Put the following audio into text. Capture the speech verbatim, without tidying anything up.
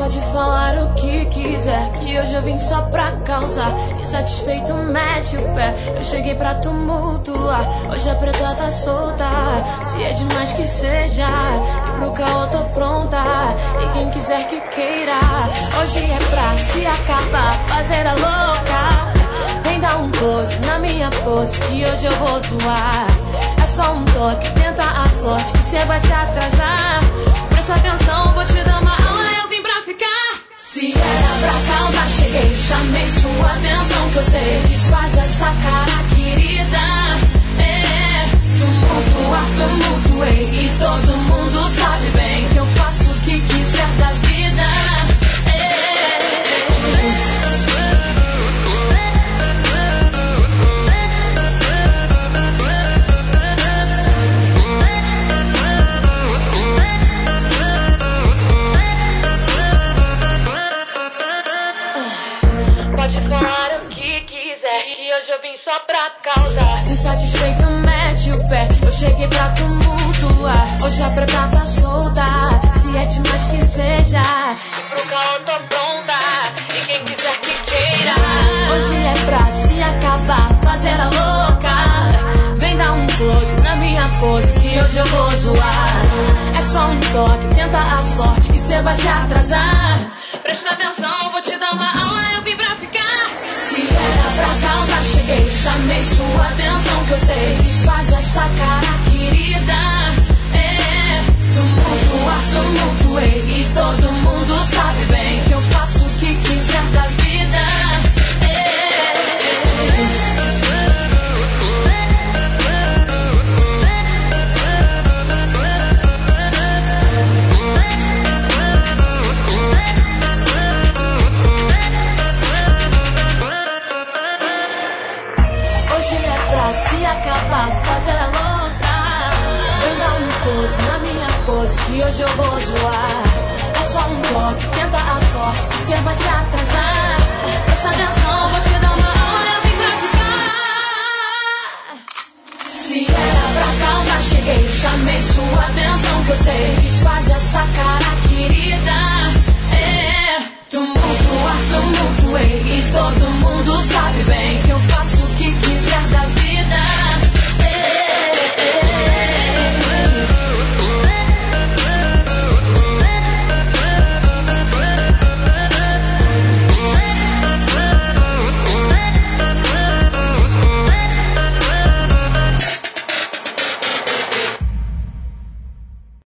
Pode falar o que quiser, que hoje eu vim só pra causar. Insatisfeito, mete o pé, eu cheguei pra tumultuar. Hoje a preta tá solta, se é demais que seja. E pro caô tô pronta, e quem quiser que queira. Hoje é pra se acabar, fazer a louca. Vem dar um close na minha pose, que hoje eu vou zoar. É só um toque, tenta a sorte, que cê vai se atrasar. Presta atenção, vou te dar uma aula, eu vim pra ficar. Se era pra causar, cheguei, chamei sua atenção, que eu sei, desfaz essa cara, querida. É, tumultuar, tumultuei, e todo mundo sabe bem que eu faço o que quiser da vida. Pode falar o que quiser, que hoje eu vim só pra causar. Insatisfeito, mete o pé, eu cheguei pra tumultuar. Hoje a preta tá solta, se é demais que seja. E pro caô tô pronta, e quem quiser que queira. Hoje é pra se acabar, fazer a louca. Vem dar um close na minha pose, que hoje eu vou zoar. É só um toque, tenta a sorte, que cê vai se atrasar. Presta atenção, vou te dar uma aula, eu vim pra ficar. Se era pra causar, cheguei, chamei sua atenção, que eu sei, desfaz essa cara, querida. É, tumultuar, tumultuei, e todo mundo sabe bem que eu faço o que quiser da vida. Se acabar, fazer a louca. Vem dar um close na minha pose, que hoje eu vou zoar. É só um toque, tenta a sorte, que cê vai se atrasar. Presta atenção, vou te dar uma aula, eu vim pra ficar. Se era pra causar, cheguei, chamei sua atenção, que eu sei, desfaz essa cara, querida. É, tumultuar, tumultuei, e todo mundo